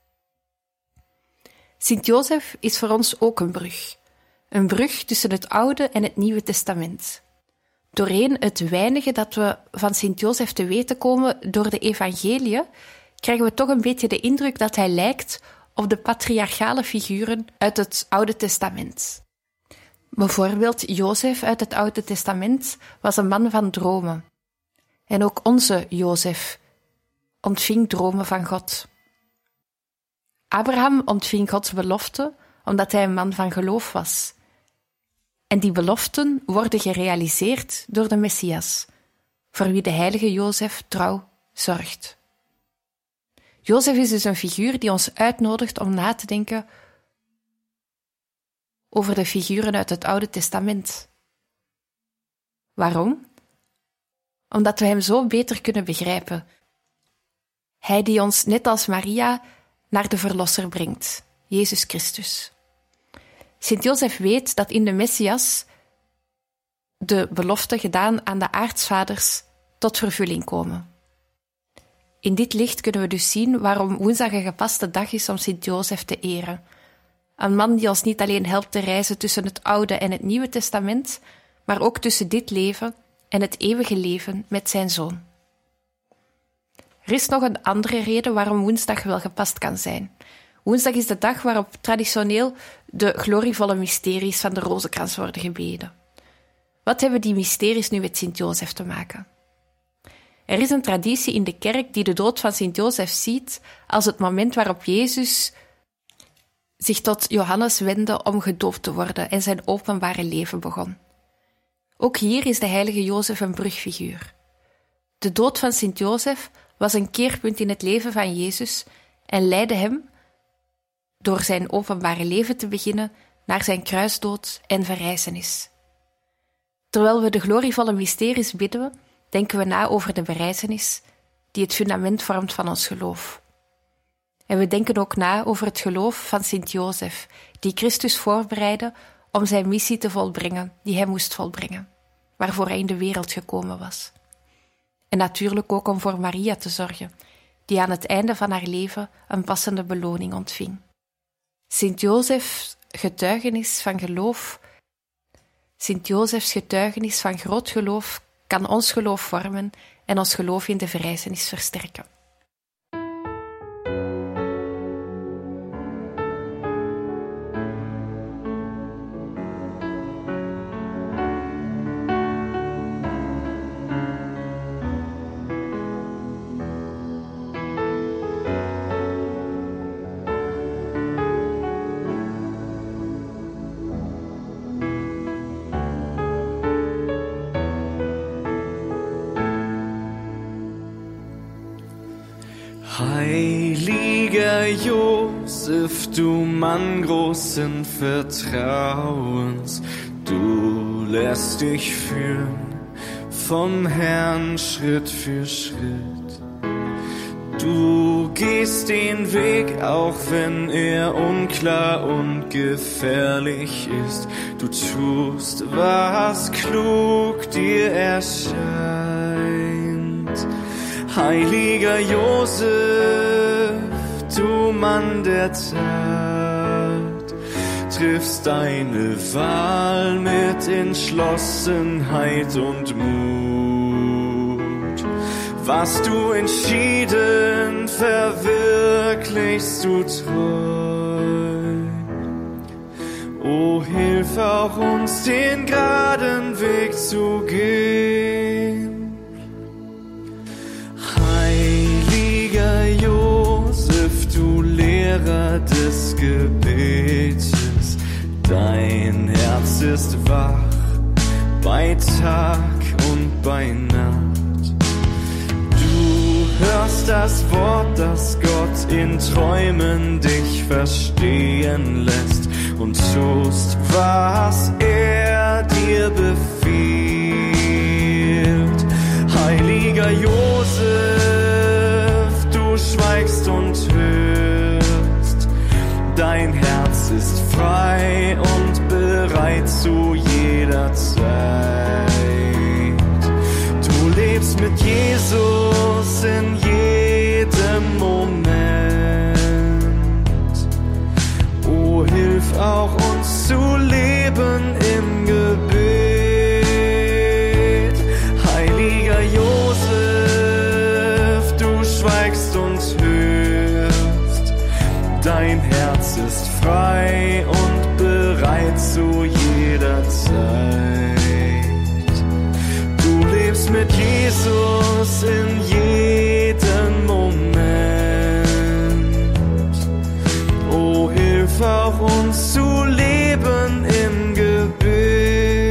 Sint-Jozef is voor ons ook een brug. Een brug tussen het Oude en het Nieuwe Testament. Doorheen het weinige dat we van Sint-Jozef te weten komen door de evangeliën, krijgen we toch een beetje de indruk dat hij lijkt op de patriarchale figuren uit het Oude Testament. Bijvoorbeeld Jozef uit het Oude Testament was een man van dromen. En ook onze Jozef ontving dromen van God. Abraham ontving Gods belofte omdat hij een man van geloof was. En die beloften worden gerealiseerd door de Messias, voor wie de heilige Jozef trouw zorgt. Jozef is dus een figuur die ons uitnodigt om na te denken over de figuren uit het Oude Testament. Waarom? Omdat we hem zo beter kunnen begrijpen. Hij die ons, net als Maria, naar de Verlosser brengt, Jezus Christus. Sint Jozef weet dat in de Messias de beloften gedaan aan de aartsvaders tot vervulling komen. In dit licht kunnen we dus zien waarom woensdag een gepaste dag is om Sint Jozef te eren. Een man die ons niet alleen helpt te reizen tussen het Oude en het Nieuwe Testament, maar ook tussen dit leven en het eeuwige leven met zijn Zoon. Er is nog een andere reden waarom woensdag wel gepast kan zijn. Woensdag is de dag waarop traditioneel de glorievolle mysteries van de rozenkrans worden gebeden. Wat hebben die mysteries nu met Sint Jozef te maken? Er is een traditie in de kerk die de dood van Sint Jozef ziet als het moment waarop Jezus zich tot Johannes wendde om gedoopt te worden en zijn openbare leven begon. Ook hier is de heilige Jozef een brugfiguur. De dood van Sint Jozef was een keerpunt in het leven van Jezus en leidde hem, door zijn openbare leven te beginnen, naar zijn kruisdood en verrijzenis. Terwijl we de glorievolle mysteries bidden, denken we na over de verrijzenis, die het fundament vormt van ons geloof. En we denken ook na over het geloof van Sint Jozef, die Christus voorbereidde om zijn missie te volbrengen, die hij moest volbrengen, waarvoor hij in de wereld gekomen was. En natuurlijk ook om voor Maria te zorgen, die aan het einde van haar leven een passende beloning ontving. Sint Jozefs getuigenis van geloof, Sint Jozefs getuigenis van groot geloof kan ons geloof vormen en ons geloof in de verrijzenis versterken. Heiliger Josef, du Mann großen Vertrauens, du lässt dich führen vom Herrn Schritt für Schritt. Du gehst den Weg, auch wenn er unklar und gefährlich ist. Du tust, was klug dir erscheint. Heiliger Josef, du Mann der Tat, triffst deine Wahl mit Entschlossenheit und Mut. Was du entschieden, verwirklichst du treu. O, hilf auch uns, den geraden Weg zu gehen. Heiliger Josef, du Lehrer des Gebetes, dein Herz ist wach bei Tag und bei Nacht. Du hörst das Wort, das Gott in Träumen dich verstehen lässt und tust, was er dir befiehlt. Heiliger Josef, du schweigst und hörst, dein Herz ist frei und bereit zu jeder Zeit. Du lebst mit Jesus in jedem Moment. O, hilf auch uns zu leben im Gebet. Heiliger Josef, du schweigst und hörst, dein Herz ist frei und bereit zu jeder Zeit. Du lebst mit Jesus in jedem Moment. auch uns zu leben im Gebet.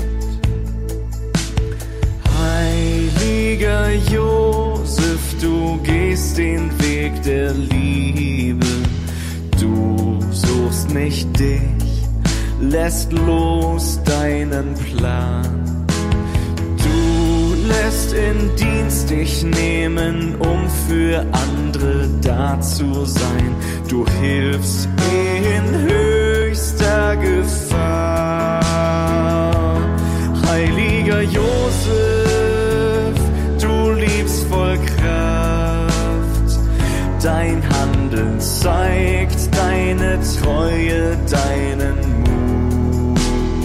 Heiliger Josef, du gehst den Weg der Liebe. Du suchst nicht dich, lässt los deinen Plan. Du lässt in Dienst dich nehmen, um für andere da zu sein. Du hilfst in höchster Gefahr. Heiliger Josef, du liebst voll Kraft. Dein Handeln zeigt deine Treue, deinen Mut.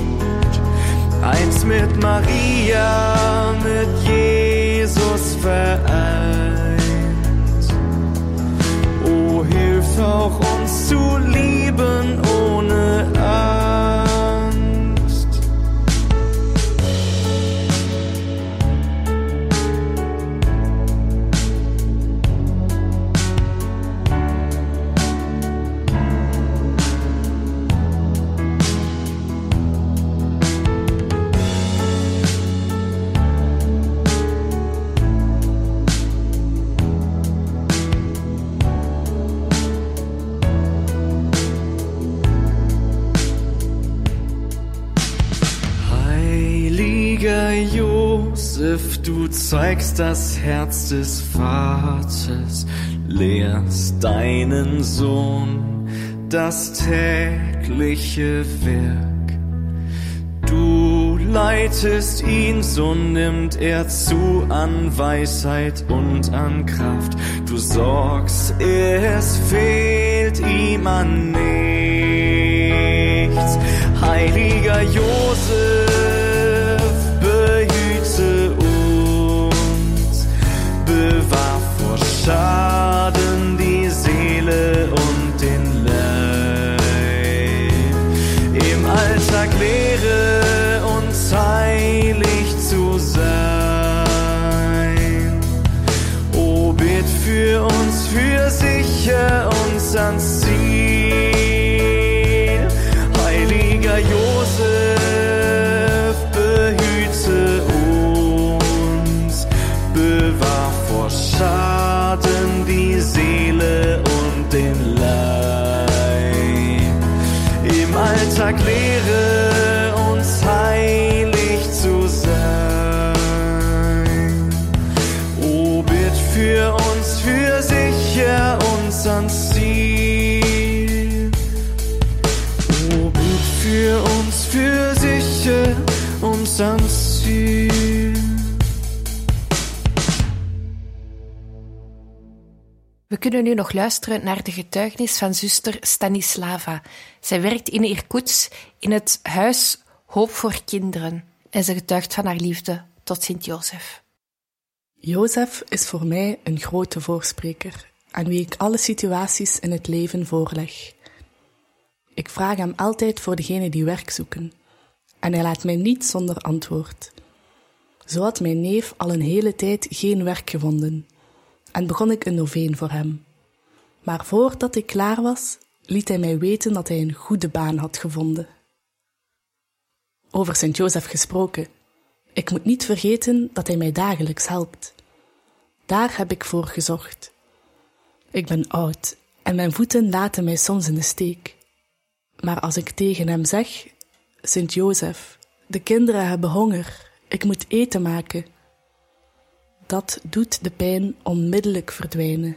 Eins mit Maria, mit Jesus vereint. O, hilf auch uns zu lieben ohne Angst. Josef, du zeigst das Herz des Vaters, lehrst deinen Sohn das tägliche Werk. Du leitest ihn, so nimmt er zu an Weisheit und an Kraft. Du sorgst, es fehlt ihm an nichts. Heiliger Josef, bewahr vor Schaden die Seele und den Leib. Im Alltag lehre uns heilig zu sein. O, bitt für uns, für sicher uns ans Ziel. Heiliger Josef, behüte uns, bewahr vor Schaden die Seele und den Leib. Im Alltag lehre uns heilig zu sein. O, bitt für uns, für sicher uns ans Ziel. O, bitt für uns, für sicher uns ans Ziel. We kunnen nu nog luisteren naar de getuigenis van zuster Stanislava. Zij werkt in Irkutsk in het huis Hoop voor Kinderen en ze getuigt van haar liefde tot Sint-Jozef. Jozef is voor mij een grote voorspreker, aan wie ik alle situaties in het leven voorleg. Ik vraag hem altijd voor degenen die werk zoeken, en hij laat mij niet zonder antwoord. Zo had mijn neef al een hele tijd geen werk gevonden, en begon ik een noveen voor hem. Maar voordat ik klaar was, liet hij mij weten dat hij een goede baan had gevonden. Over Sint-Jozef gesproken, ik moet niet vergeten dat hij mij dagelijks helpt. Daar heb ik voor gezocht. Ik ben oud en mijn voeten laten mij soms in de steek. Maar als ik tegen hem zeg, Sint-Jozef, de kinderen hebben honger, ik moet eten maken, dat doet de pijn onmiddellijk verdwijnen.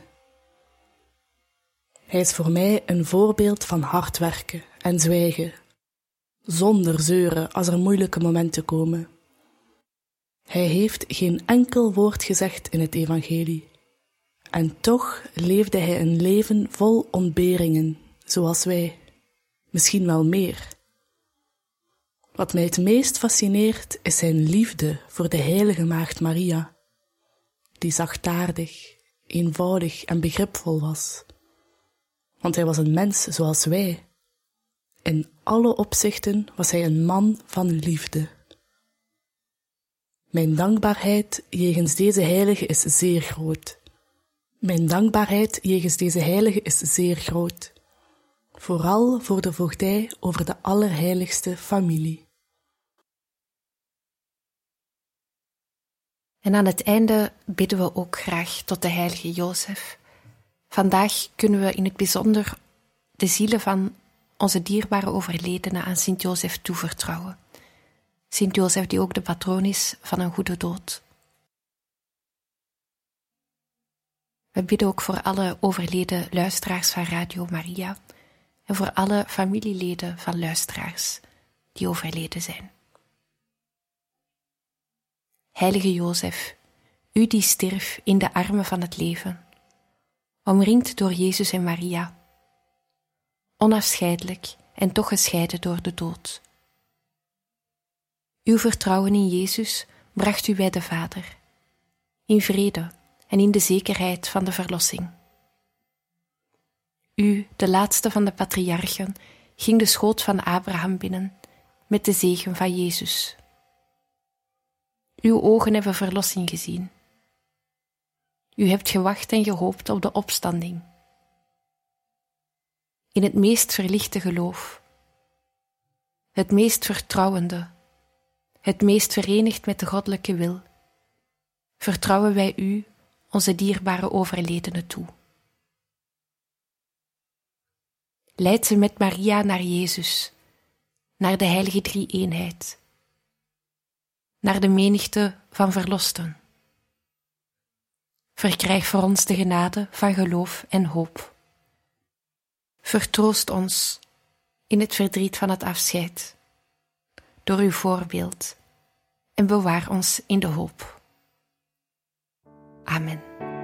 Hij is voor mij een voorbeeld van hard werken en zwijgen, zonder zeuren als er moeilijke momenten komen. Hij heeft geen enkel woord gezegd in het evangelie. En toch leefde hij een leven vol ontberingen, zoals wij. Misschien wel meer. Wat mij het meest fascineert is zijn liefde voor de heilige maagd Maria, die zachtaardig, eenvoudig en begripvol was. Want hij was een mens zoals wij. In alle opzichten was hij een man van liefde. Mijn dankbaarheid jegens deze heilige is zeer groot. Mijn dankbaarheid jegens deze heilige is zeer groot. vooral voor de voogdij over de allerheiligste familie. En aan het einde bidden we ook graag tot de heilige Jozef. Vandaag kunnen we in het bijzonder de zielen van onze dierbare overledenen aan Sint Jozef toevertrouwen. Sint Jozef die ook de patroon is van een goede dood. We bidden ook voor alle overleden luisteraars van Radio Maria en voor alle familieleden van luisteraars die overleden zijn. Heilige Jozef, u die stierf in de armen van het leven, omringd door Jezus en Maria, onafscheidelijk en toch gescheiden door de dood. Uw vertrouwen in Jezus bracht u bij de Vader, in vrede en in de zekerheid van de verlossing. U, de laatste van de patriarchen, ging de schoot van Abraham binnen met de zegen van Jezus. Uw ogen hebben verlossing gezien. U hebt gewacht en gehoopt op de opstanding. In het meest verlichte geloof, het meest vertrouwende, het meest verenigd met de goddelijke wil, vertrouwen wij u, onze dierbare overledenen, toe. Leid ze met Maria naar Jezus, naar de heilige drie-eenheid, naar de menigte van verlosten. Verkrijg voor ons de genade van geloof en hoop. Vertroost ons in het verdriet van het afscheid, door uw voorbeeld, en bewaar ons in de hoop. Amen.